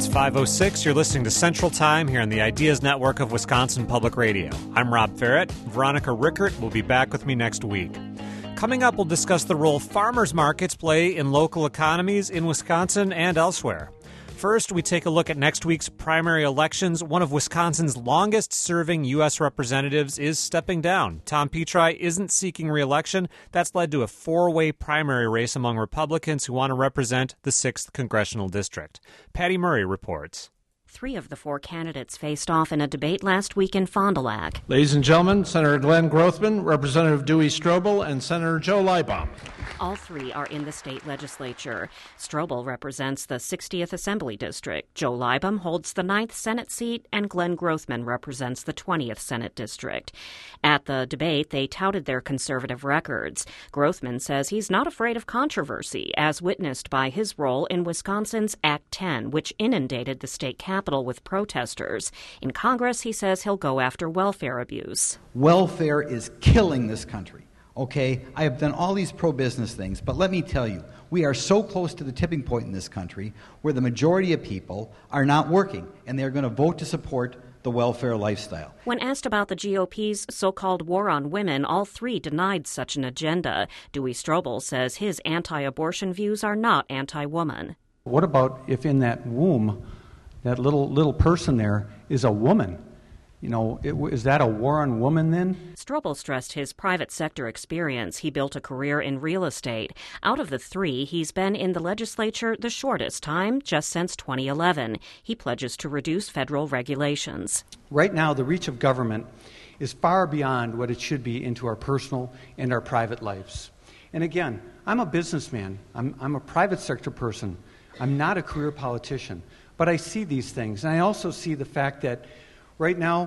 It's 5:06. You're listening to Central Time here on the Ideas Network of Wisconsin Public Radio. I'm Rob Ferret. Veronica Rickert will be back with me next week. Coming up, we'll discuss the role farmers markets play in local economies in Wisconsin and elsewhere. First, we take a look at next week's primary elections. One of Wisconsin's longest-serving U.S. representatives is stepping down. Tom Petri isn't seeking re-election. That's led to a four-way primary race among Republicans who want to represent the 6th Congressional District. Patty Murray reports. 3 of the 4 candidates faced off in a debate last week in Fond du Lac. Ladies and gentlemen, Senator Glenn Grothman, Representative Dewey Strobel, and Senator Joe Liebaum. All 3 are in the state legislature. Strobel represents the 60th Assembly District. Joe Liebaum holds the 9th Senate seat, and Glenn Grothman represents the 20th Senate District. At the debate, they touted their conservative records. Grothman says he's not afraid of controversy, as witnessed by his role in Wisconsin's Act 10, which inundated the state capitol with protesters. In Congress, he says he'll go after welfare abuse. Welfare is killing this country. Okay, I have done all these pro-business things, but let me tell you, we are so close to the tipping point in this country where the majority of people are not working, and they're going to vote to support the welfare lifestyle. When asked about the GOP's so-called war on women, all 3 denied such an agenda. Dewey Strobel says his anti-abortion views are not anti-woman. What about if in that womb, that little person there is a woman? You know, is that a war on women then? Strobel stressed his private sector experience. He built a career in real estate. Out of the 3, he's been in the legislature the shortest time, just since 2011. He pledges to reduce federal regulations. Right now, the reach of government is far beyond what it should be into our personal and our private lives. And again, I'm a businessman. I'm a private sector person. I'm not a career politician. But I see these things. And I also see the fact that right now,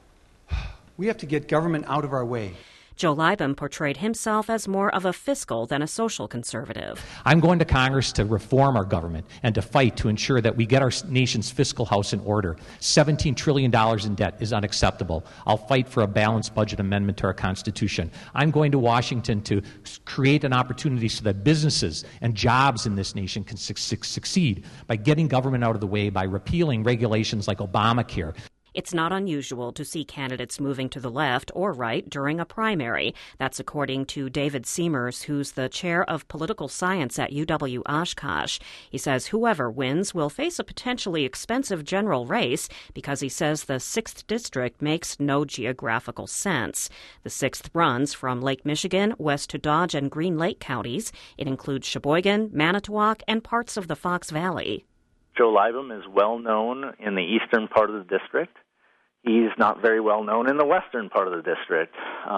we have to get government out of our way. Joe Liebaum portrayed himself as more of a fiscal than a social conservative. I'm going to Congress to reform our government and to fight to ensure that we get our nation's fiscal house in order. $17 trillion in debt is unacceptable. I'll fight for a balanced budget amendment to our Constitution. I'm going to Washington to create an opportunity so that businesses and jobs in this nation can succeed by getting government out of the way, by repealing regulations like Obamacare. It's not unusual to see candidates moving to the left or right during a primary. That's according to David Seamers, who's the chair of political science at UW-Oshkosh. He says whoever wins will face a potentially expensive general race because he says the 6th district makes no geographical sense. The 6th runs from Lake Michigan west to Dodge and Green Lake counties. It includes Sheboygan, Manitowoc, and parts of the Fox Valley. Joe Liebaum is well known in the eastern part of the district. He's not very well known in the western part of the district.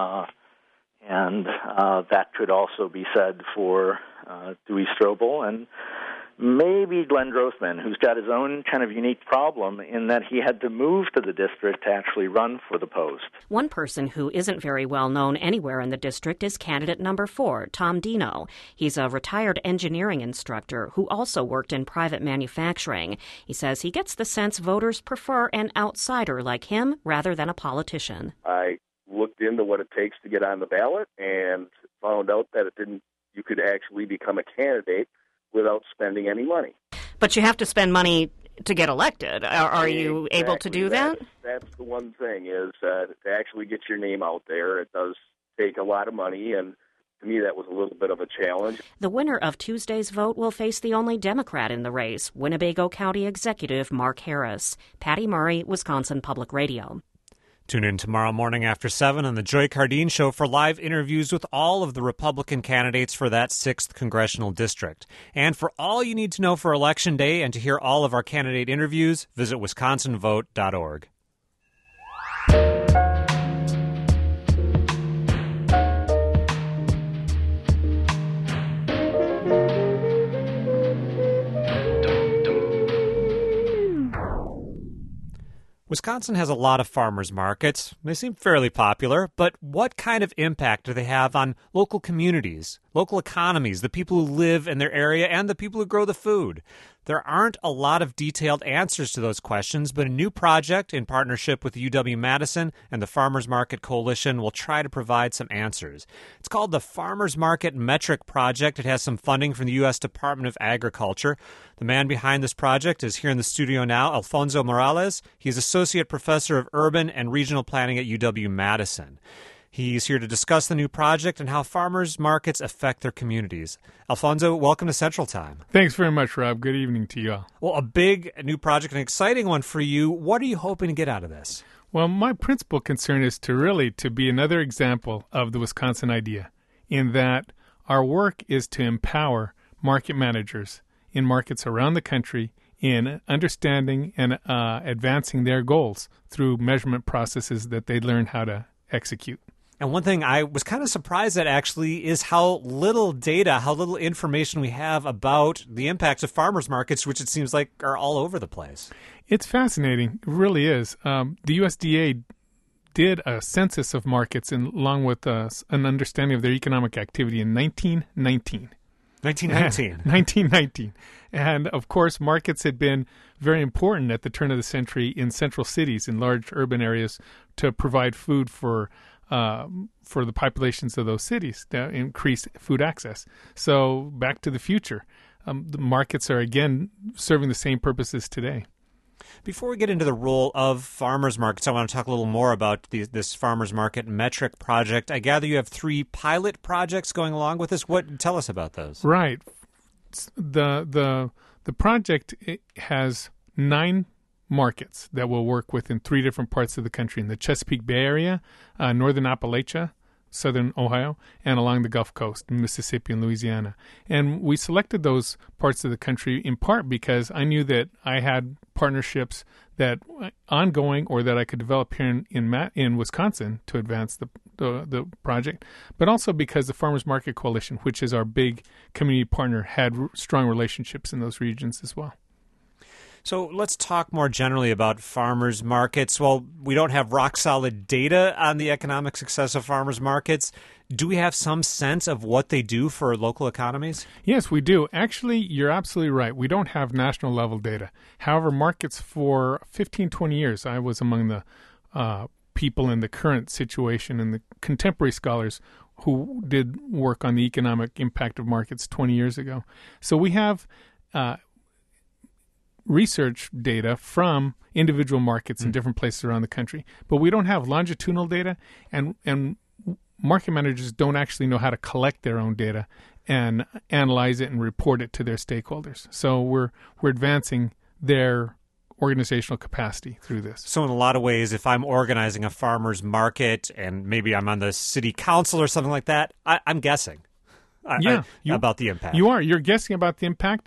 And that could also be said for Dewey Strobel and maybe Glenn Grothman, who's got his own kind of unique problem in that he had to move to the district to actually run for the post. One person who isn't very well known anywhere in the district is candidate number 4, Tom Dino. He's a retired engineering instructor who also worked in private manufacturing. He says he gets the sense voters prefer an outsider like him rather than a politician. I looked into what it takes to get on the ballot and found out that you could actually become a candidate without spending any money. But you have to spend money to get elected. Are you able to do that? That's the one thing, is to actually get your name out there. It does take a lot of money, and to me that was a little bit of a challenge. The winner of Tuesday's vote will face the only Democrat in the race, Winnebago County Executive Mark Harris. Patty Murray, Wisconsin Public Radio. Tune in tomorrow morning after 7 on the Joy Cardine Show for live interviews with all of the Republican candidates for that 6th Congressional District. And for all you need to know for Election Day and to hear all of our candidate interviews, visit wisconsinvote.org. Wisconsin has a lot of farmers markets. They seem fairly popular, but what kind of impact do they have on local communities? local economies, the people who live in their area, and the people who grow the food? There aren't a lot of detailed answers to those questions, but a new project in partnership with UW-Madison and the Farmers Market Coalition will try to provide some answers. It's called the Farmers Market Metric Project. It has some funding from the U.S. Department of Agriculture. The man behind this project is here in the studio now, Alfonso Morales. He's Associate Professor of Urban and Regional Planning at UW-Madison. He's here to discuss the new project and how farmers markets affect their communities. Alfonso, welcome to Central Time. Thanks very much, Rob. Good evening to you all. Well, a big new project, an exciting one for you. What are you hoping to get out of this? Well, my principal concern is to be another example of the Wisconsin idea, in that our work is to empower market managers in markets around the country in understanding and advancing their goals through measurement processes that they learn how to execute. And one thing I was kind of surprised at, actually, is how little data, how little information we have about the impacts of farmers markets, which it seems like are all over the place. It's fascinating. It really is. The USDA did a census of markets along with an understanding of their economic activity in 1919. 1919. And, of course, markets had been very important at the turn of the century in central cities, in large urban areas, to provide food for the populations of those cities to increase food access. So back to the future. The markets are, again, serving the same purposes today. Before we get into the role of farmers markets, I want to talk a little more about this farmers market metric project. I gather you have 3 pilot projects going along with this. Tell us about those. Right. The project has 9 markets that will work within 3 different parts of the country: in the Chesapeake Bay area, northern Appalachia, southern Ohio, and along the Gulf Coast, Mississippi and Louisiana. And we selected those parts of the country in part because I knew that I had partnerships that ongoing or that I could develop here in Wisconsin to advance the project, but also because the Farmers Market Coalition, which is our big community partner, had strong relationships in those regions as well. So let's talk more generally about farmers markets. Well, we don't have rock-solid data on the economic success of farmers markets. Do we have some sense of what they do for local economies? Yes, we do. Actually, you're absolutely right. We don't have national-level data. However, markets for 15, 20 years, I was among the people in the current situation and the contemporary scholars who did work on the economic impact of markets 20 years ago. So we have research data from individual markets in different places around the country, but we don't have longitudinal data, and market managers don't actually know how to collect their own data and analyze it and report it to their stakeholders. So we're advancing their organizational capacity through this. So in a lot of ways, if I'm organizing a farmer's market and maybe I'm on the city council or something like that, I'm guessing about the impact. You're guessing about the impact.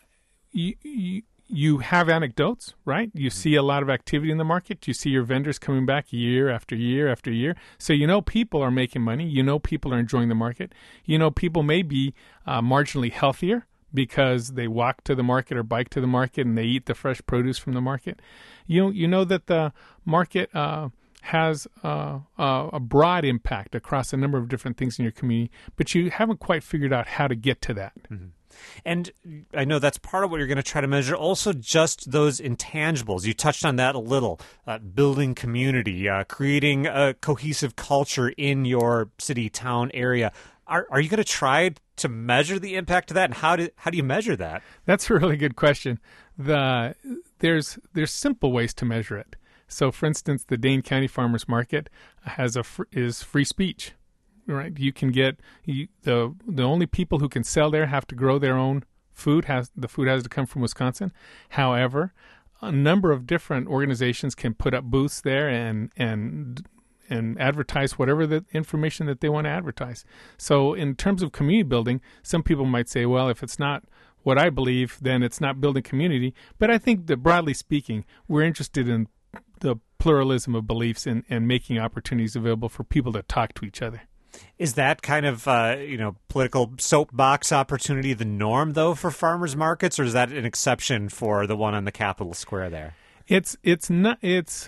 You have anecdotes, right? You see a lot of activity in the market. You see your vendors coming back year after year after year. So you know people are making money. You know people are enjoying the market. You know people may be marginally healthier because they walk to the market or bike to the market and they eat the fresh produce from the market. You know that the market has a broad impact across a number of different things in your community, but you haven't quite figured out how to get to that. Mm-hmm. And I know that's part of what you're going to try to measure. Also, just those intangibles. You touched on that a little. Building community, creating a cohesive culture in your city, town area. Are you going to try to measure the impact of that? And how do you measure that? That's a really good question. There's simple ways to measure it. So, for instance, the Dane County Farmers Market is free speech. Right, you can get the only people who can sell there have to grow their own food. The food has to come from Wisconsin. However, a number of different organizations can put up booths there and advertise whatever the information that they want to advertise. So, in terms of community building, some people might say, well, if it's not what I believe, then it's not building community. But I think that broadly speaking, we're interested in the pluralism of beliefs and making opportunities available for people to talk to each other. Is that kind of political soapbox opportunity the norm, though, for farmers markets, or is that an exception for the one on the Capitol Square there?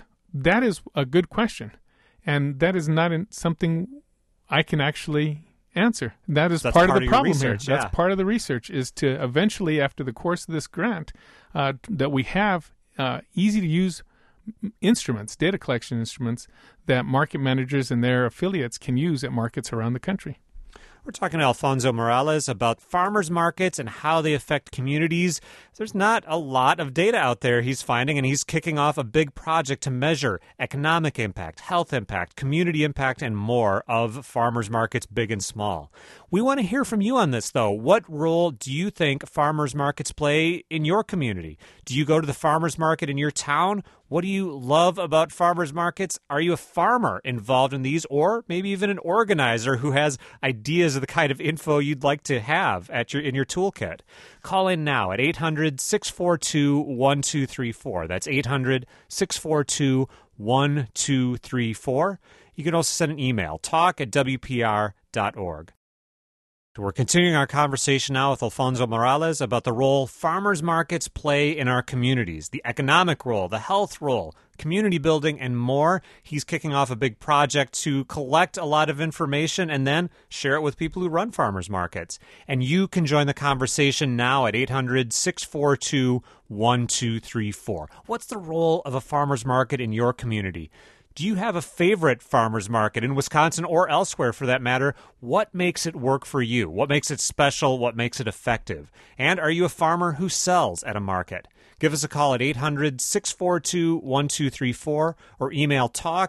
That is a good question, and that is not something I can actually answer. That's part of the problem here. That's part of the research, is to eventually, after the course of this grant, that we have easy-to-use instruments, data collection instruments, that market managers and their affiliates can use at markets around the country. We're talking to Alfonso Morales about farmers markets and how they affect communities. There's not a lot of data out there he's finding, and he's kicking off a big project to measure economic impact, health impact, community impact, and more of farmers markets, big and small. We want to hear from you on this, though. What role do you think farmers markets play in your community? Do you go to the farmers market in your town? What do you love about farmers markets? Are you a farmer involved in these, or maybe even an organizer who has ideas of the kind of info you'd like to have in your toolkit? Call in now at 800-642-1234. That's 800-642-1234. You can also send an email, talk@wpr.org. We're continuing our conversation now with Alfonso Morales about the role farmers markets play in our communities, the economic role, the health role, community building, and more. He's kicking off a big project to collect a lot of information and then share it with people who run farmers markets. And you can join the conversation now at 800-642-1234. What's the role of a farmers market in your community? Do you have a favorite farmers market in Wisconsin or elsewhere for that matter? What makes it work for you? What makes it special? What makes it effective? And are you a farmer who sells at a market? Give us a call at 800-642-1234 or email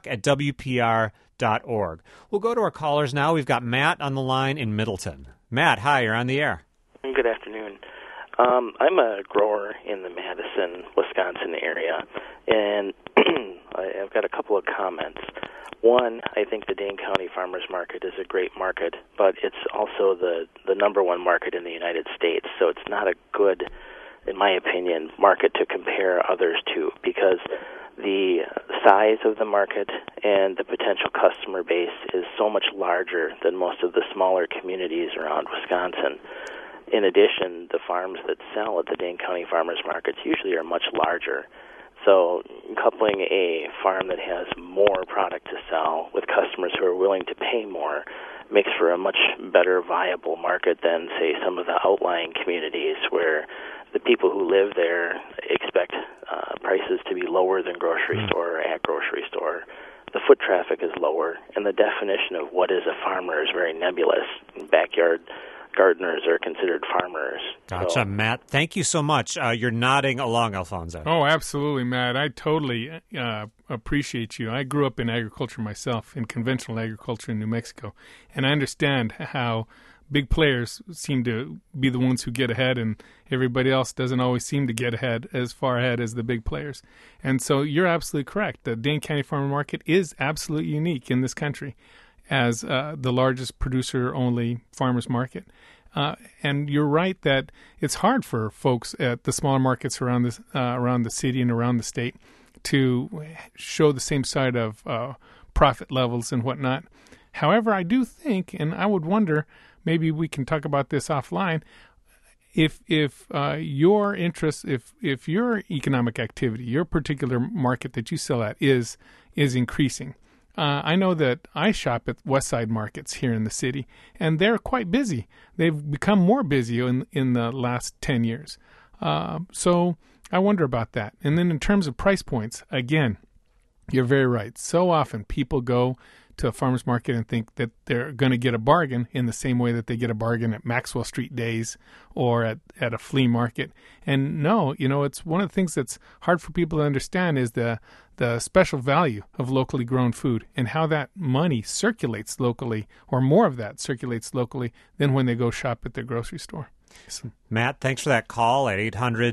talk@wpr.org. We'll go to our callers now. We've got Matt on the line in Middleton. Matt, hi, you're on the air. Good afternoon. I'm a grower in the Madison, Wisconsin area, and I've got a couple of comments. One, I think the Dane County Farmers Market is a great market, but it's also the number one market in the United States, so it's not a good, in my opinion, market to compare others to, because the size of the market and the potential customer base is so much larger than most of the smaller communities around Wisconsin. In addition, the farms that sell at the Dane County Farmers Markets usually are much larger. So coupling a farm that has more product to sell with customers who are willing to pay more makes for a much better viable market than, say, some of the outlying communities where the people who live there expect prices to be lower than grocery store or at grocery store. The foot traffic is lower, and the definition of what is a farmer is very nebulous. Backyard gardeners are considered farmers. Gotcha, so, Matt. Thank you so much. You're nodding along, Alfonso. Oh, absolutely, Matt. I totally appreciate you. I grew up in agriculture myself, in conventional agriculture in New Mexico, and I understand how big players seem to be the ones who get ahead, and everybody else doesn't always seem to get ahead, as far ahead as the big players. And so you're absolutely correct. The Dane County Farmer Market is absolutely unique in this country as the largest producer-only farmers market. And you're right that it's hard for folks at the smaller markets around the city and around the state to show the same side of profit levels and whatnot. However, I do think, and I would wonder, maybe we can talk about this offline, if your interest, if your economic activity, your particular market that you sell at is increasing. I know that I shop at West Side markets here in the city, and they're quite busy. They've become more busy in the last 10 years. So I wonder about that. And then in terms of price points, again, you're very right. So often people go to a farmer's market and think that they're going to get a bargain in the same way that they get a bargain at Maxwell Street Days or at a flea market. And no, it's one of the things that's hard for people to understand is the special value of locally grown food and how that money circulates locally, or more of that circulates locally than when they go shop at their grocery store. Matt, thanks for that call at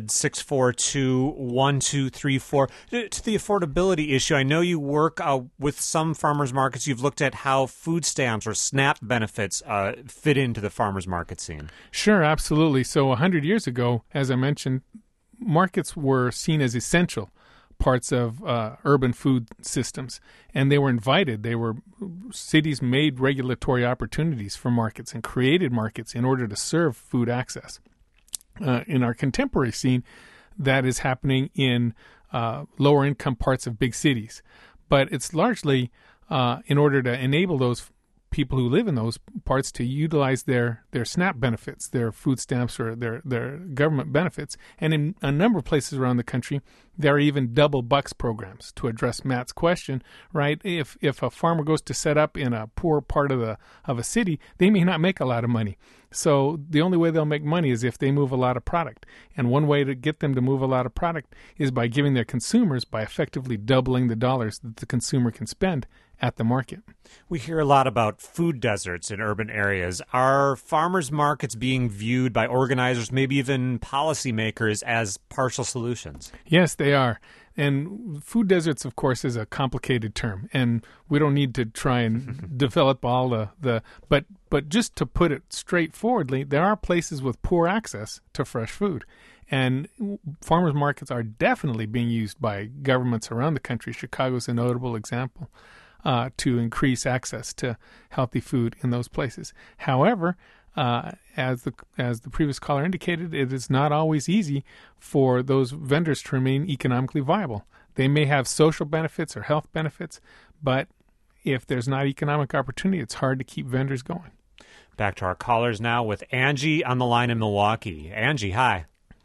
800-642-1234. To the affordability issue, I know you work with some farmers markets. You've looked at how food stamps or SNAP benefits fit into the farmers market scene. Sure, absolutely. So 100 years ago, as I mentioned, markets were seen as essential parts of urban food systems, and they were invited. Cities made regulatory opportunities for markets and created markets in order to serve food access. In our contemporary scene, that is happening in lower income parts of big cities, but it's largely in order to enable those people who live in those parts to utilize their SNAP benefits, their food stamps, or their government benefits. And in a number of places around the country, there are even double bucks programs to address Matt's question, right? If a farmer goes to set up in a poor part of a city, they may not make a lot of money. So the only way they'll make money is if they move a lot of product. And one way to get them to move a lot of product is by giving their consumers, by effectively doubling the dollars that the consumer can spend at the market. We hear a lot about food deserts in urban areas. Are farmers markets being viewed by organizers, maybe even policymakers, as partial solutions? Yes, they are. And food deserts, of course, is a complicated term, and we don't need to try and develop all the but just to put it straightforwardly, there are places with poor access to fresh food. And farmers markets are definitely being used by governments around the country. Chicago's a notable example. To increase access to healthy food in those places. However, as the previous caller indicated, it is not always easy for those vendors to remain economically viable. They may have social benefits or health benefits, but if there's not economic opportunity, it's hard to keep vendors going. Back to our callers now with Angie on the line in Milwaukee. Angie, hi.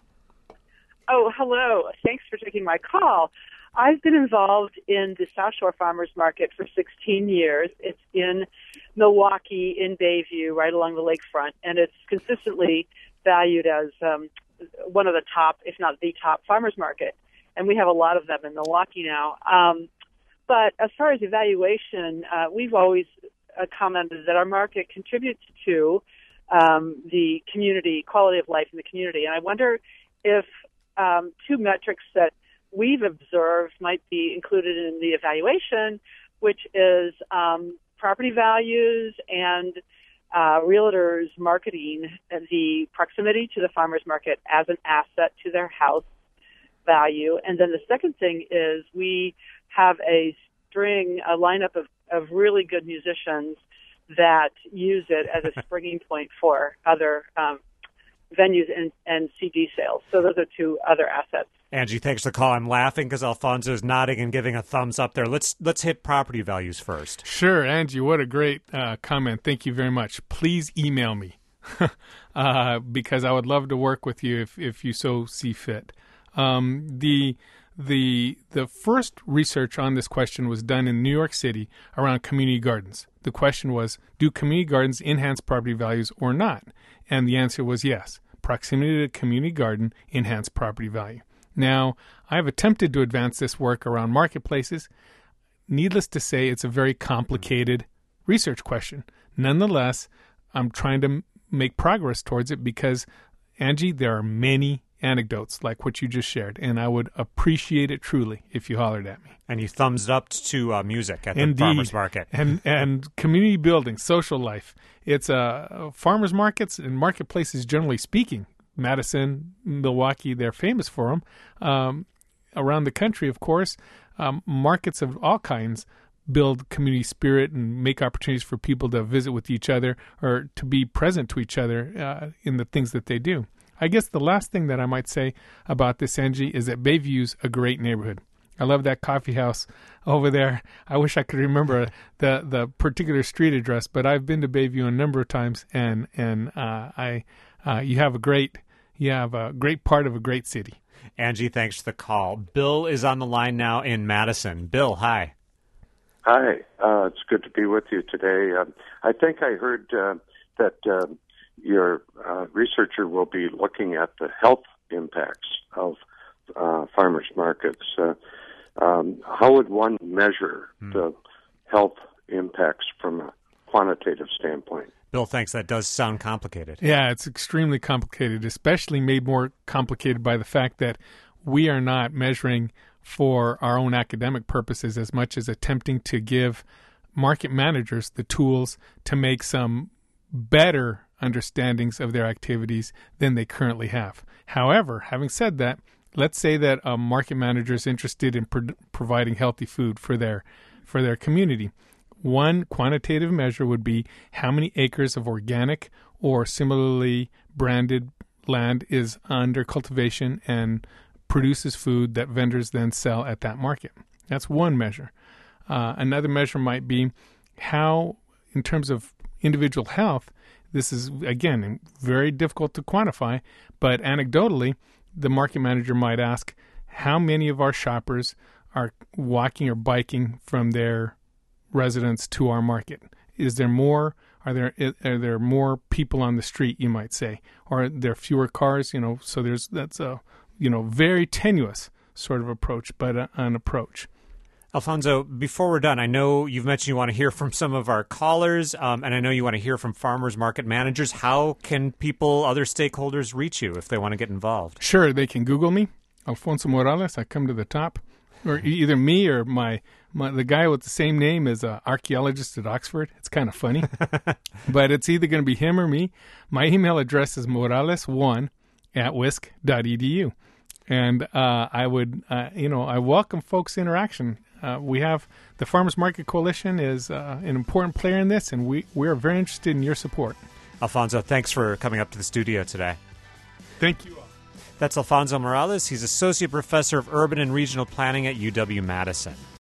Oh, hello. Thanks for taking my call. I've been involved in the South Shore Farmers Market for 16 years. It's in Milwaukee, in Bayview, right along the lakefront, and it's consistently valued as one of the top, if not the top, farmers market. And we have a lot of them in Milwaukee now. But as far as evaluation, we've always commented that our market contributes to the community, quality of life in the community. And I wonder if two metrics that we've observed might be included in the evaluation, which is property values and realtors marketing the proximity to the farmers market as an asset to their house value. And then the second thing is we have a lineup of really good musicians that use it as a springing point for other venues and CD sales. So those are two other assets. Angie, thanks for the call. I'm laughing because Alfonso is nodding and giving a thumbs up there. Let's hit property values first. Sure, Angie, what a great comment. Thank you very much. Please email me because I would love to work with you if you so see fit. The first research on this question was done in New York City around community gardens. The question was, do community gardens enhance property values or not? And the answer was yes. Proximity to a community garden enhance property value. Now, I have attempted to advance this work around marketplaces. Needless to say, it's a very complicated research question. Nonetheless, I'm trying to make progress towards it because, Angie, there are many anecdotes like what you just shared, and I would appreciate it truly if you hollered at me. And you thumbs up to music at the farmers market. and community building, social life. It's farmers markets and marketplaces, generally speaking. Madison, Milwaukee, they're famous for them. Around the country, of course, markets of all kinds build community spirit and make opportunities for people to visit with each other or to be present to each other in the things that they do. I guess the last thing that I might say about this, Angie, is that Bayview's a great neighborhood. I love that coffee house over there. I wish I could remember the particular street address, but I've been to Bayview a number of times, and you have a great part of a great city. Angie, thanks for the call. Bill is on the line now in Madison. Bill, hi. Hi. It's good to be with you today. I think I heard that your researcher will be looking at the health impacts of farmers markets. How would one measure the health impacts from a quantitative standpoint? Bill thinks that does sound complicated. Yeah, it's extremely complicated, especially made more complicated by the fact that we are not measuring for our own academic purposes as much as attempting to give market managers the tools to make some better understandings of their activities than they currently have. However, having said that, let's say that a market manager is interested in providing healthy food for their community. One quantitative measure would be how many acres of organic or similarly branded land is under cultivation and produces food that vendors then sell at that market. That's one measure. Another measure might be how in terms of individual health, this is, again, very difficult to quantify, but anecdotally, the market manager might ask, how many of our shoppers are walking or biking from their residence to our market? Is there more? Are there more people on the street, you might say? Or are there fewer cars? So that's a, very tenuous sort of approach, but an approach. Alfonso, before we're done, I know you've mentioned you want to hear from some of our callers, and I know you want to hear from farmers market managers. How can people, other stakeholders, reach you if they want to get involved? Sure, they can Google me, Alfonso Morales. I come to the top. Or either me or the guy with the same name is an archaeologist at Oxford. It's kind of funny. But it's either going to be him or me. My email address is morales1@wisc.edu. And I would, I welcome folks' interaction. We have the Farmers Market Coalition is an important player in this, and we are very interested in your support. Alfonso, thanks for coming up to the studio today. Thank you all. That's Alfonso Morales. He's Associate Professor of Urban and Regional Planning at UW-Madison.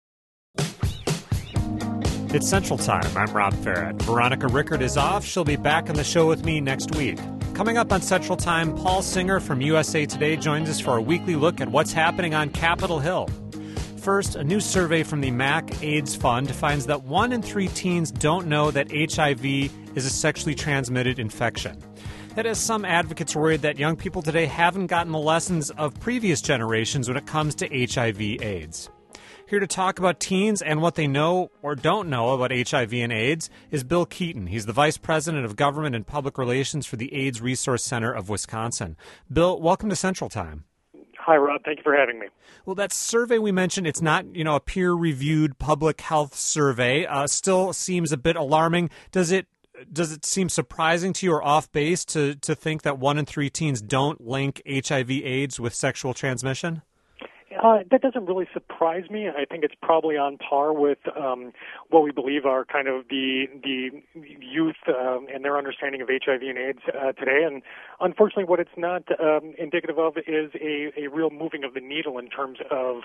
It's Central Time. I'm Rob Ferret. Veronica Rickert is off. She'll be back on the show with me next week. Coming up on Central Time, Paul Singer from USA Today joins us for a weekly look at what's happening on Capitol Hill. First, a new survey from the MAC AIDS Fund finds that 1 in 3 teens don't know that HIV is a sexually transmitted infection. That has some advocates worried that young people today haven't gotten the lessons of previous generations when it comes to HIV/AIDS. Here to talk about teens and what they know or don't know about HIV and AIDS is Bill Keeton. He's the Vice President of Government and Public Relations for the AIDS Resource Center of Wisconsin. Bill, welcome to Central Time. Hi, Rob. Thank you for having me. Well, that survey we mentioned, it's not, a peer-reviewed public health survey. Still seems a bit alarming. Does it seem surprising to you or off base to think that 1 in 3 teens don't link HIV/AIDS with sexual transmission? That doesn't really surprise me. I think it's probably on par with what we believe are kind of the youth and their understanding of HIV and AIDS today. And unfortunately, what it's not indicative of is a real moving of the needle in terms of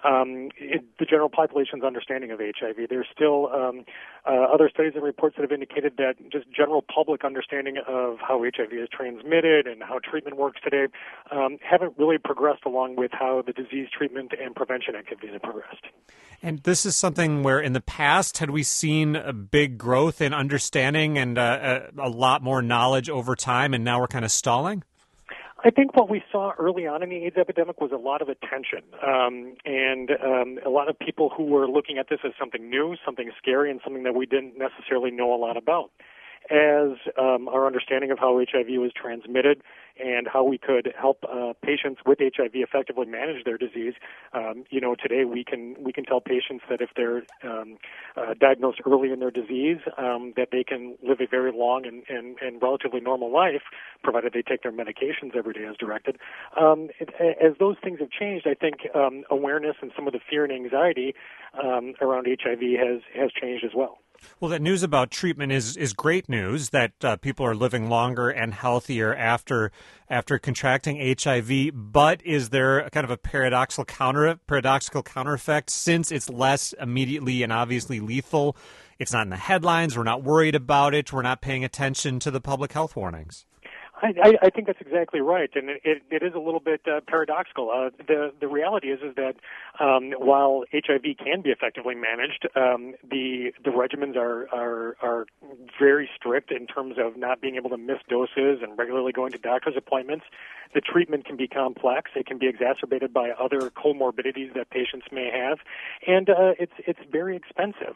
the general population's understanding of HIV. There's still other studies and reports that have indicated that just general public understanding of how HIV is transmitted and how treatment works today haven't really progressed along with how the disease treatment and prevention activities have progressed. And this is something where in the past, had we seen a big growth in understanding and a lot more knowledge over time, and now we're kind of stalling? I think what we saw early on in the AIDS epidemic was a lot of attention, and a lot of people who were looking at this as something new, something scary, and something that we didn't necessarily know a lot about. As our understanding of how HIV was transmitted and how we could help patients with HIV effectively manage their disease, today we can tell patients that if they're diagnosed early in their disease, that they can live a very long and relatively normal life, provided they take their medications every day as directed. As those things have changed, I think awareness and some of the fear and anxiety around HIV has changed as well. Well, that news about treatment is great news, that people are living longer and healthier after contracting HIV. But is there a kind of a paradoxical counter effect? Since it's less immediately and obviously lethal, it's not in the headlines, we're not worried about it, we're not paying attention to the public health warnings. I think that's exactly right, and it is a little bit paradoxical. The reality is that while HIV can be effectively managed, the regimens are very strict in terms of not being able to miss doses and regularly going to doctor's appointments. The treatment can be complex. It can be exacerbated by other comorbidities that patients may have, and it's very expensive.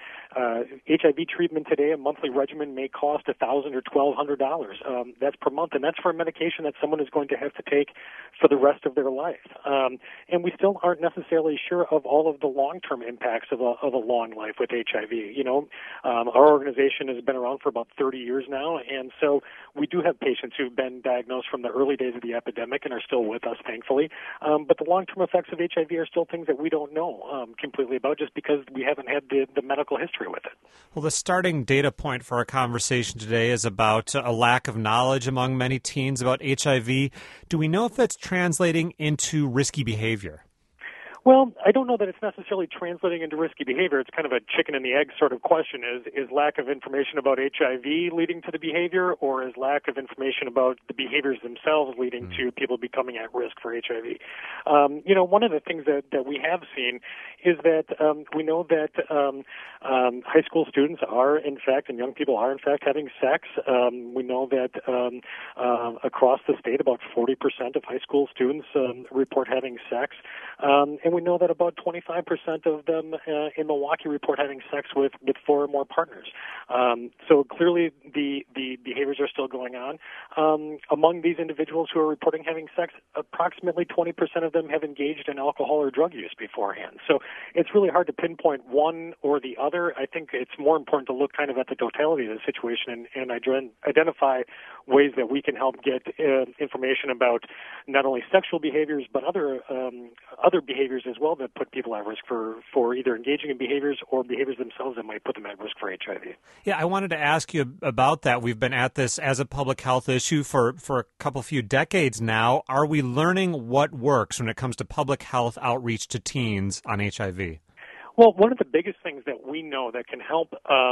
HIV treatment today, a monthly regimen may cost $1,000 or $1,200. That's per month, and that's for a medication that someone is going to have to take for the rest of their life. And we still aren't necessarily sure of all of the long-term impacts of a long life with HIV. Our organization has been around for about 30 years now, and so we do have patients who've been diagnosed from the early days of the epidemic and are still with us, thankfully. But the long-term effects of HIV are still things that we don't know completely about, just because we haven't had the medical history with it. Well, the starting data point for our conversation today is about a lack of knowledge among many teens about HIV. Do we know if that's translating into risky behavior? Well, I don't know that it's necessarily translating into risky behavior. It's kind of a chicken and the egg sort of question. Is lack of information about HIV leading to the behavior, or is lack of information about the behaviors themselves leading to people becoming at risk for HIV? One of the things that we have seen is that we know that high school students are, in fact, and young people are, in fact, having sex. We know that across the state, about 40% of high school students report having sex. And we know that about 25% of them in Milwaukee report having sex with 4 or more partners. So clearly the behaviors are still going on. Among these individuals who are reporting having sex, approximately 20% of them have engaged in alcohol or drug use beforehand. So it's really hard to pinpoint one or the other. I think it's more important to look kind of at the totality of the situation and identify ways that we can help get information about not only sexual behaviors but other behaviors as well that put people at risk for either engaging in behaviors or behaviors themselves that might put them at risk for HIV. Yeah, I wanted to ask you about that. We've been at this as a public health issue for a few decades now. Are we learning what works when it comes to public health outreach to teens on HIV? Well, one of the biggest things that we know that can help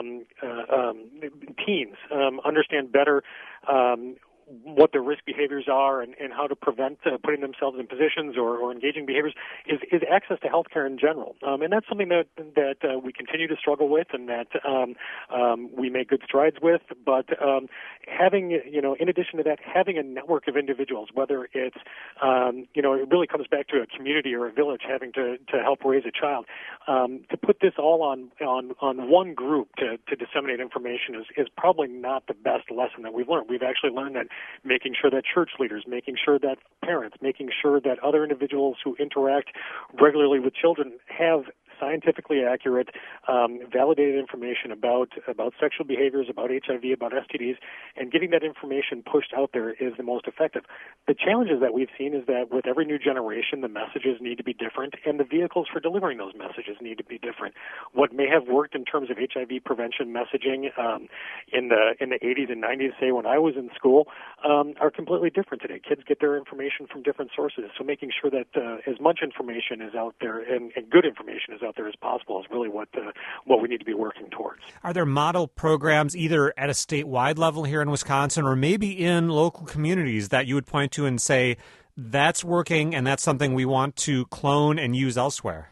teens understand better what their risk behaviors are and how to prevent putting themselves in positions or engaging behaviors is access to health care in general. And that's something that we continue to struggle with and that we make good strides with. But having, in addition to that, having a network of individuals, whether it's, it really comes back to a community or a village having to help raise a child, to put this all on one group to disseminate information is probably not the best lesson that we've learned. We've actually learned that making sure that church leaders, making sure that parents, making sure that other individuals who interact regularly with children have scientifically accurate, validated information about sexual behaviors, about HIV, about STDs, and getting that information pushed out there is the most effective. The challenges that we've seen is that with every new generation, the messages need to be different, and the vehicles for delivering those messages need to be different. What may have worked in terms of HIV prevention messaging in the 80s and 90s, say when I was in school, are completely different today. Kids get their information from different sources, so making sure that as much information is out there and good information is out there as possible is really what we need to be working towards. Are there model programs either at a statewide level here in Wisconsin or maybe in local communities that you would point to and say, that's working and that's something we want to clone and use elsewhere?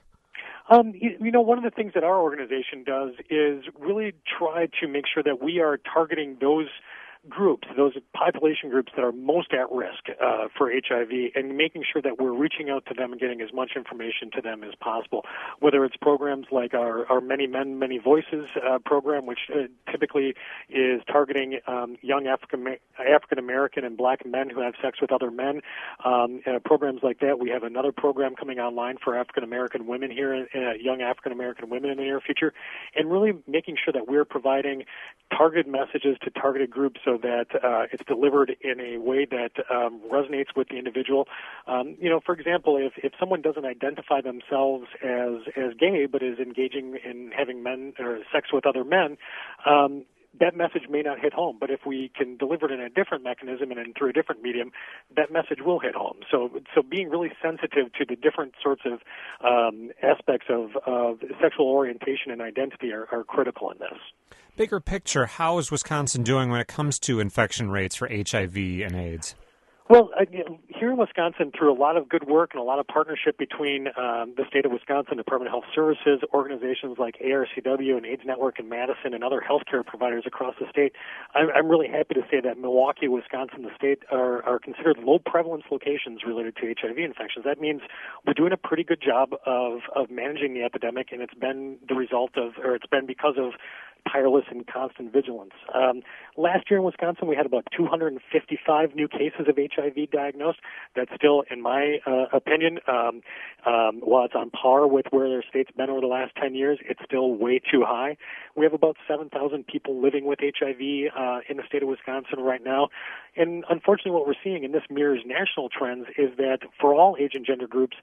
One of the things that our organization does is really try to make sure that we are targeting those groups, those population groups that are most at risk for HIV, and making sure that we're reaching out to them and getting as much information to them as possible. Whether it's programs like our Many Men, Many Voices program, which typically is targeting young African American and black men who have sex with other men. Programs like that. We have another program coming online for African American women here, young African American women in the near future, and really making sure that we're providing targeted messages to targeted groups so that it's delivered in a way that resonates with the individual. For example, if someone doesn't identify themselves as gay but is engaging in having men or sex with other men, that message may not hit home. But if we can deliver it in a different mechanism and through a different medium, that message will hit home. So being really sensitive to the different sorts of aspects of sexual orientation and identity are critical in this. Bigger picture, how is Wisconsin doing when it comes to infection rates for HIV and AIDS? Well, here in Wisconsin, through a lot of good work and a lot of partnership between the state of Wisconsin, Department of Health Services, organizations like ARCW and AIDS Network in Madison, and other healthcare providers across the state, I'm really happy to say that Milwaukee, Wisconsin, the state, are considered low prevalence locations related to HIV infections. That means we're doing a pretty good job of managing the epidemic, and it's been because of tireless and constant vigilance. Last year in Wisconsin, we had about 255 new cases of HIV diagnosed. That's still, in my opinion, while it's on par with where their state's been over the last 10 years, it's still way too high. We have about 7,000 people living with HIV in the state of Wisconsin right now. And unfortunately, what we're seeing, and this mirrors national trends, is that for all age and gender groups,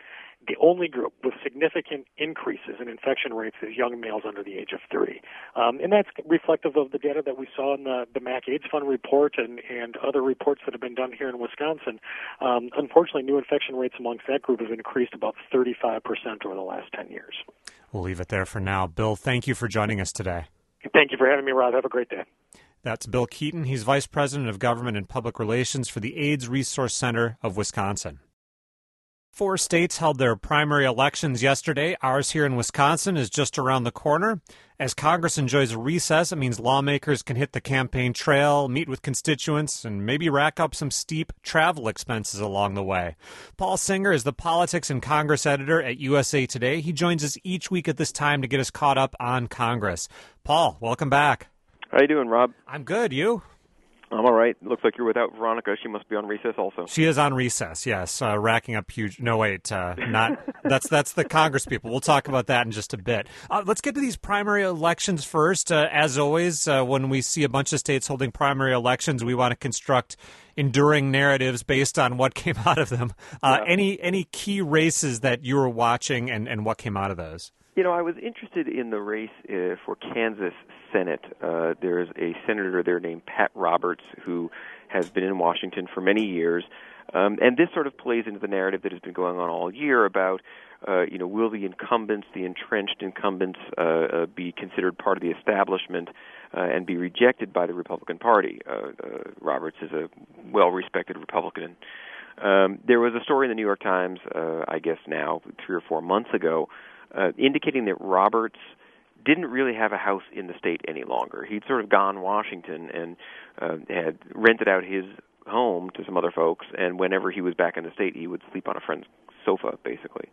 the only group with significant increases in infection rates is young males under the age of 30. And that's reflective of the data that we saw in the MAC AIDS Fund report and other reports that have been done here in Wisconsin. Unfortunately, new infection rates amongst that group have increased about 35% over the last 10 years. We'll leave it there for now. Bill, thank you for joining us today. Thank you for having me, Rob. Have a great day. That's Bill Keeton. He's Vice President of Government and Public Relations for the AIDS Resource Center of Wisconsin. 4 states held their primary elections yesterday. Ours here in Wisconsin is just around the corner. As Congress enjoys a recess, it means lawmakers can hit the campaign trail, meet with constituents, and maybe rack up some steep travel expenses along the way. Paul Singer is the Politics and Congress editor at USA Today. He joins us each week at this time to get us caught up on Congress. Paul, welcome back. How you doing, Rob? I'm good. You? I'm all right. Looks like you're without Veronica. She must be on recess also. She is on recess, yes, racking up huge... No, wait, not... That's the Congress people. We'll talk about that in just a bit. Let's get to these primary elections first. As always, when we see a bunch of states holding primary elections, we want to construct enduring narratives based on what came out of them. Any key races that you were watching and what came out of those? You know, I was interested in the race for Kansas Senate. There's a senator there named Pat Roberts who has been in Washington for many years. And this sort of plays into the narrative that has been going on all year about, will the incumbents, the entrenched incumbents, be considered part of the establishment and be rejected by the Republican Party? Roberts is a well-respected Republican. There was a story in the New York Times, I guess now, 3 or 4 months ago, indicating that Roberts didn't really have a house in the state any longer. He'd sort of gone Washington and had rented out his home to some other folks, and whenever he was back in the state, he would sleep on a friend's sofa, basically.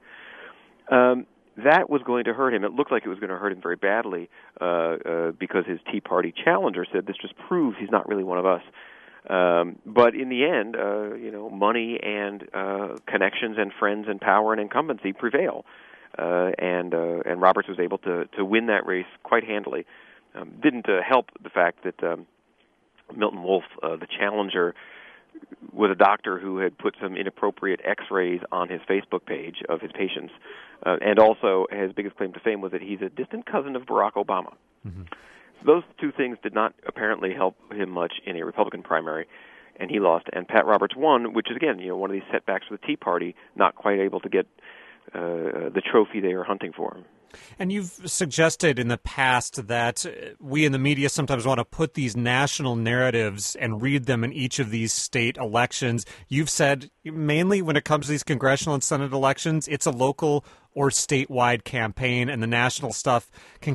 That was going to hurt him. It looked like it was going to hurt him very badly because his Tea Party challenger said this just proves he's not really one of us. But in the end, money and connections and friends and power and incumbency prevail. And Roberts was able to win that race quite handily. Didn't help the fact that Milton Wolf, the challenger, was a doctor who had put some inappropriate X-rays on his Facebook page of his patients, and also his biggest claim to fame was that he's a distant cousin of Barack Obama. Mm-hmm. So those 2 things did not apparently help him much in a Republican primary, and he lost. And Pat Roberts won, which is again, one of these setbacks for the Tea Party, not quite able to get the trophy they are hunting for. And you've suggested in the past that we in the media sometimes want to put these national narratives and read them in each of these state elections. You've said mainly when it comes to these congressional and Senate elections, it's a local or statewide campaign, and the national stuff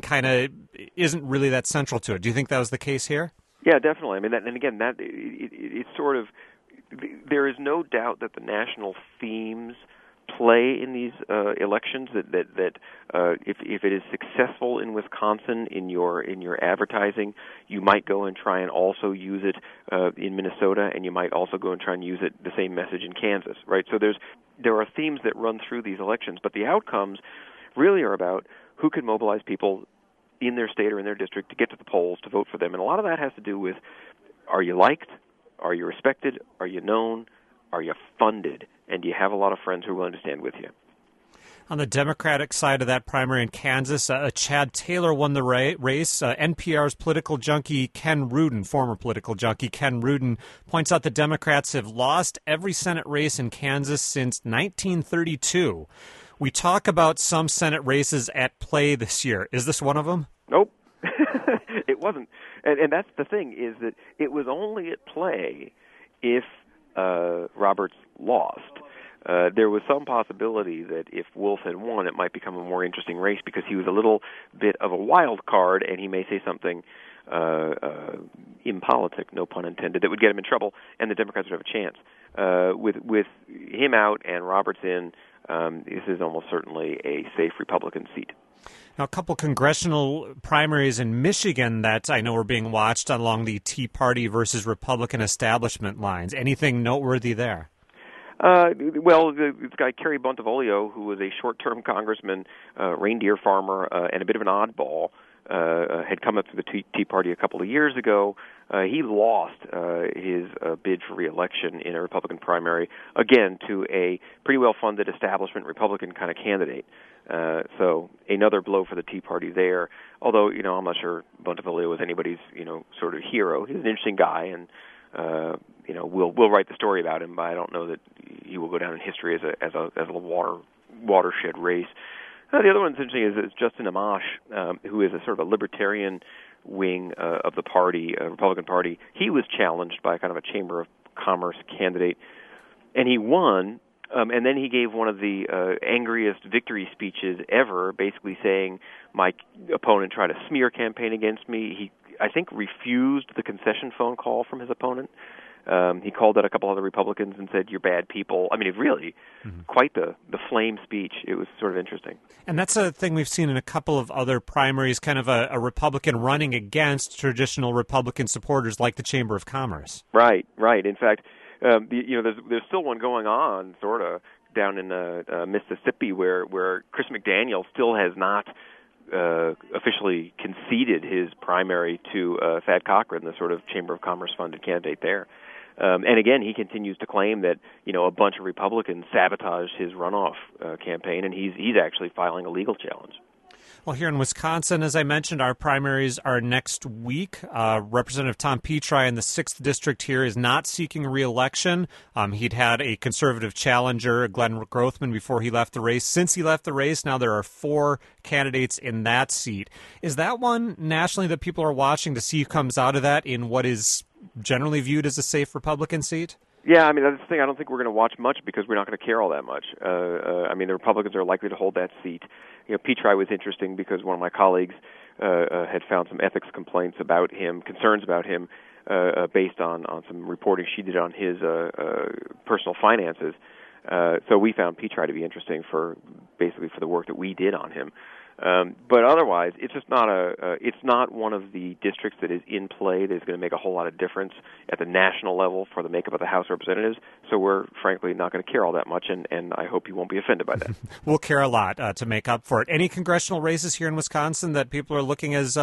isn't really that central to it. Do you think that was the case here? Yeah, definitely. I mean, it's sort of, there is no doubt that the national themes play in these elections. That if it is successful in Wisconsin in your advertising, you might go and try and also use it in Minnesota, and you might also go and try and use it the same message in Kansas, right? So there are themes that run through these elections, but the outcomes really are about who can mobilize people in their state or in their district to get to the polls to vote for them, and a lot of that has to do with: are you liked? Are you respected? Are you known? Are you funded? And do you have a lot of friends who are willing to stand with you? On the Democratic side of that primary in Kansas, Chad Taylor won the race. NPR's political junkie Ken Rudin, former political junkie Ken Rudin, points out that Democrats have lost every Senate race in Kansas since 1932. We talk about some Senate races at play this year. Is this one of them? Nope. It wasn't. And that's the thing, is that it was only at play if Roberts lost. There was some possibility that if Wolf had won, it might become a more interesting race because he was a little bit of a wild card, and he may say something impolitic, no pun intended, that would get him in trouble, and the Democrats would have a chance. With him out and Roberts in, this is almost certainly a safe Republican seat. Now, a couple congressional primaries in Michigan that I know are being watched along the Tea Party versus Republican establishment lines. Anything noteworthy there? Well, this guy, Kerry Bontavolio, who was a short-term congressman, reindeer farmer, and a bit of an oddball, had come up to the Tea Party a couple of years ago. He lost his bid for re-election in a Republican primary, again, to a pretty well-funded establishment Republican kind of candidate. So another blow for the Tea Party there. Although, I'm not sure Bonifacio was anybody's, sort of hero. He's an interesting guy, and we'll write the story about him, but I don't know that he will go down in history as a watershed race. The other one that's interesting is Justin Amash, who is a sort of a libertarian wing of the party, Republican Party. He was challenged by kind of a Chamber of Commerce candidate, and he won. And then he gave one of the angriest victory speeches ever, basically saying, my opponent tried a smear campaign against me. He, I think, refused the concession phone call from his opponent. He called out a couple other Republicans and said, you're bad people. I mean, really, quite the flame speech. It was sort of interesting. And that's a thing we've seen in a couple of other primaries, kind of a Republican running against traditional Republican supporters like the Chamber of Commerce. Right. In fact, there's still one going on, sort of, down in Mississippi where Chris McDaniel still has not officially conceded his primary to Thad Cochran, the sort of Chamber of Commerce funded candidate there. And again, he continues to claim that a bunch of Republicans sabotaged his runoff campaign, and he's actually filing a legal challenge. Well, here in Wisconsin, as I mentioned, our primaries are next week. Representative Tom Petri in the 6th District here is not seeking re-election. He'd had a conservative challenger, Glenn Grothman, before he left the race. Since he left the race, now there are 4 candidates in that seat. Is that one nationally that people are watching to see who comes out of that in what is generally viewed as a safe Republican seat? Yeah, I mean, that's the thing. I don't think we're going to watch much because we're not going to care all that much. I mean, the Republicans are likely to hold that seat. Petri was interesting because one of my colleagues had found some ethics complaints about him, concerns about him, based on some reporting she did on his personal finances. So we found Petri to be interesting for the work that we did on him. But otherwise, it's just not it's not one of the districts that is in play that is going to make a whole lot of difference at the national level for the makeup of the House of Representatives. So we're frankly not going to care all that much, and I hope you won't be offended by that. We'll care a lot to make up for it. Any congressional races here in Wisconsin that people are looking as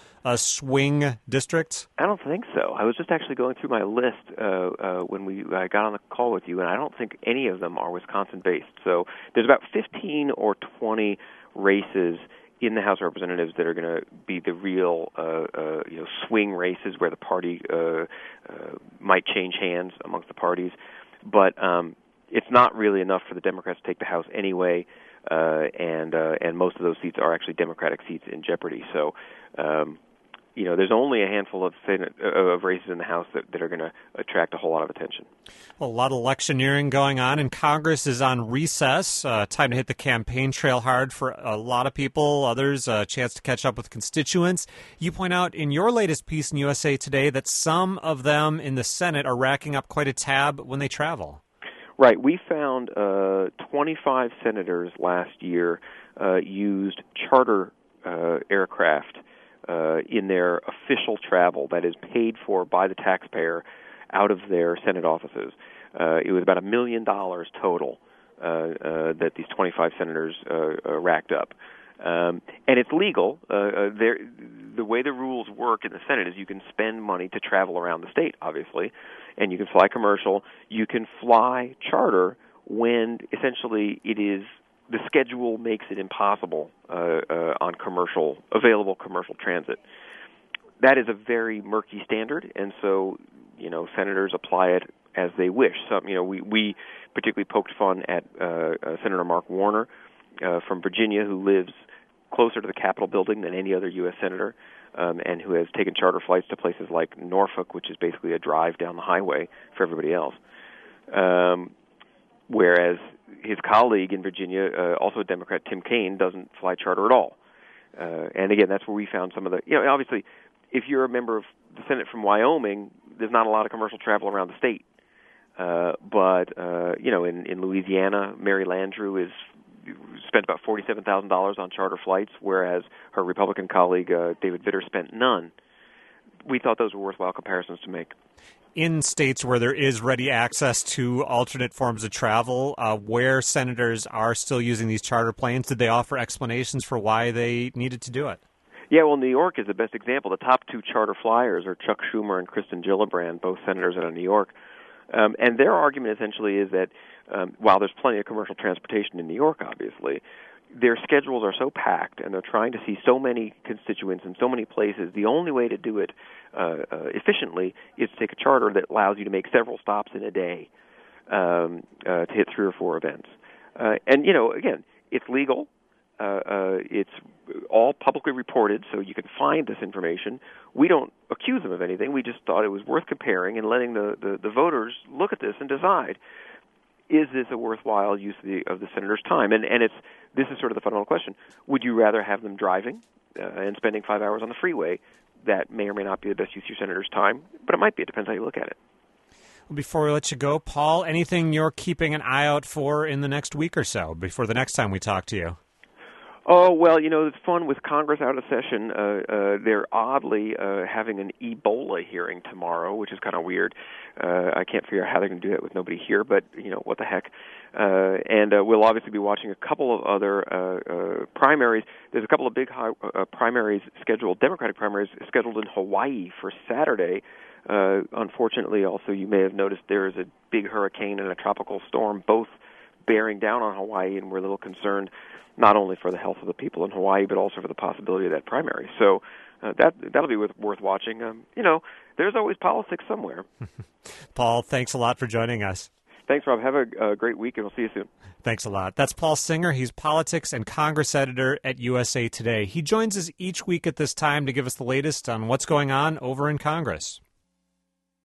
swing districts? I don't think so. I was just actually going through my list when I got on the call with you, and I don't think any of them are Wisconsin-based. So there's about 15 or 20 races in the House of Representatives that are going to be the real swing races where the party might change hands amongst the parties. But it's not really enough for the Democrats to take the House anyway, and most of those seats are actually Democratic seats in jeopardy. So there's only a handful of races in the House that are going to attract a whole lot of attention. Well, a lot of electioneering going on, and Congress is on recess. Time to hit the campaign trail hard for a lot of people, others a chance to catch up with constituents. You point out in your latest piece in USA Today that some of them in the Senate are racking up quite a tab when they travel. Right. We found 25 senators last year used charter aircraft in their official travel that is paid for by the taxpayer out of their Senate offices. It was about $1 million total that these 25 senators racked up. And it's legal. The way the rules work in the Senate is you can spend money to travel around the state, obviously, and you can fly commercial. You can fly charter when essentially the schedule makes it impossible on available commercial transit. That is a very murky standard, and so senators apply it as they wish. We particularly poked fun at Senator Mark Warner from Virginia, who lives closer to the Capitol building than any other U.S. senator, and who has taken charter flights to places like Norfolk, which is basically a drive down the highway for everybody else. Whereas his colleague in Virginia, also a Democrat, Tim Kaine, doesn't fly charter at all. And again, that's where we found some of the, obviously, if you're a member of the Senate from Wyoming, there's not a lot of commercial travel around the state. But in Louisiana, Mary Landrieu spent about $47,000 on charter flights, whereas her Republican colleague, David Vitter, spent none. We thought those were worthwhile comparisons to make. In states where there is ready access to alternate forms of travel, where senators are still using these charter planes, did they offer explanations for why they needed to do it? Yeah, well, New York is the best example. The top two charter flyers are Chuck Schumer and Kristen Gillibrand, both senators out of New York. And their argument essentially is that while there's plenty of commercial transportation in New York, obviously, their schedules are so packed and they're trying to see so many constituents in so many places, the only way to do it efficiently is to take a charter that allows you to make several stops in a day to hit 3 or 4 events. And, again, it's legal. It's all publicly reported, so you can find this information. We don't accuse them of anything. We just thought it was worth comparing and letting the voters look at this and decide, is this a worthwhile use of the senator's time? And this is sort of the fundamental question. Would you rather have them driving and spending 5 hours on the freeway? That may or may not be the best use of your senator's time, but it might be. It depends how you look at it. Well, before we let you go, Paul, anything you're keeping an eye out for in the next week or so, before the next time we talk to you? Oh, well, it's fun with Congress out of session. They're oddly having an Ebola hearing tomorrow, which is kind of weird. I can't figure out how they're going to do that with nobody here, but, what the heck. And we'll obviously be watching a couple of other primaries. There's a couple of big primaries scheduled, Democratic primaries scheduled in Hawaii for Saturday. Unfortunately, also, you may have noticed there is a big hurricane and a tropical storm, both bearing down on Hawaii, and we're a little concerned not only for the health of the people in Hawaii, but also for the possibility of that primary. So that'll be worth watching. There's always politics somewhere. Paul, thanks a lot for joining us. Thanks, Rob. Have a great week, and we'll see you soon. Thanks a lot. That's Paul Singer. He's politics and Congress editor at USA Today. He joins us each week at this time to give us the latest on what's going on over in Congress.